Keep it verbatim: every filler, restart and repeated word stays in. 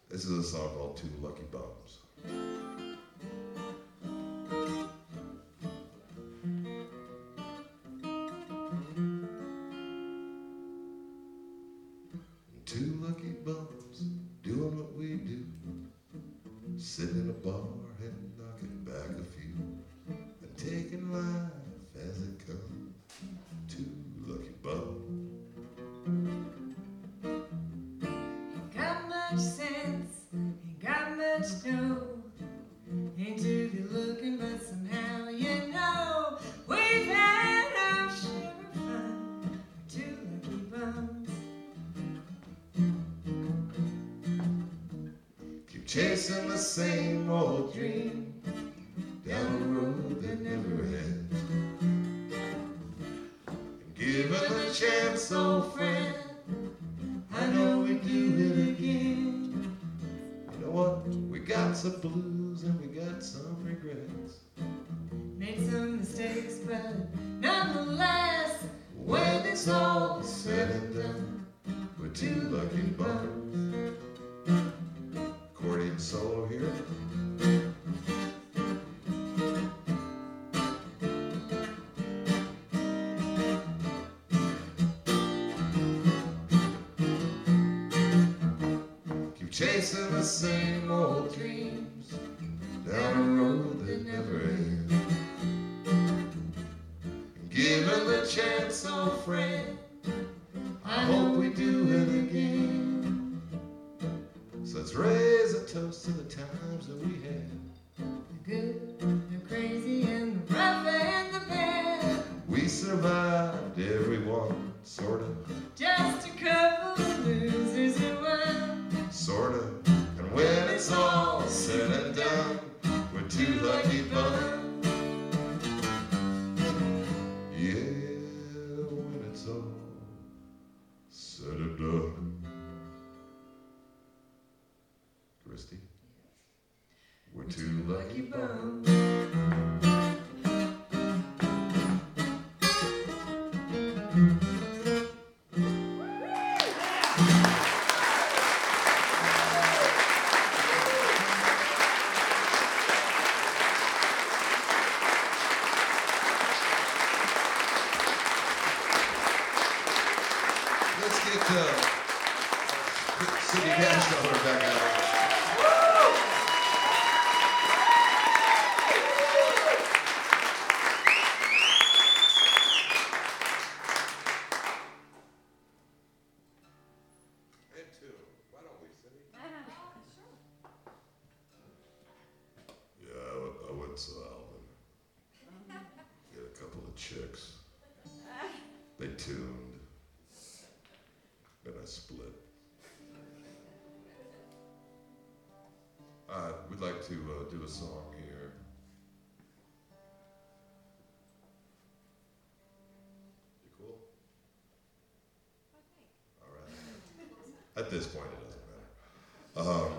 This is a song called Two Lucky Bums. Two lucky bums doing what we do, sitting in a bar and knocking back a few, and taking life as it comes. Two lucky bums. Ain't got much sense, ain't got much dough, ain't too good looking, but somehow you know we've had our share of fun. We're two lucky bums. Keep chasing the same old dream down a road that never ends, and given the chance, old friend, I know we do it again. You know what? We got some blues and we got some regrets. Made some mistakes, but nonetheless, when it's all said and done, We're two lucky bums. Accordion solo here. Keep chasing the same old dreams down a road that never ends, and given the chance, old friend, I hope we do it again. So let's raise a toast to the times that we had. the good, the crazy, and the rough and the bad. We survived everyone, sort of, Just a couple of losers who won. sort of. And when it's all said and done, we're two lucky bums. Yeah, when it's all said and done. Christy, we're two lucky bums. Let's get uh, Sidney Cashmiller back out. And two. Why don't we, Sidney? Yeah, I went, I went to Alvin. Get a couple of chicks. They tuned. Then I split. Uh, we'd like to uh, do a song here. You cool? All right. At this point, it doesn't matter. Um,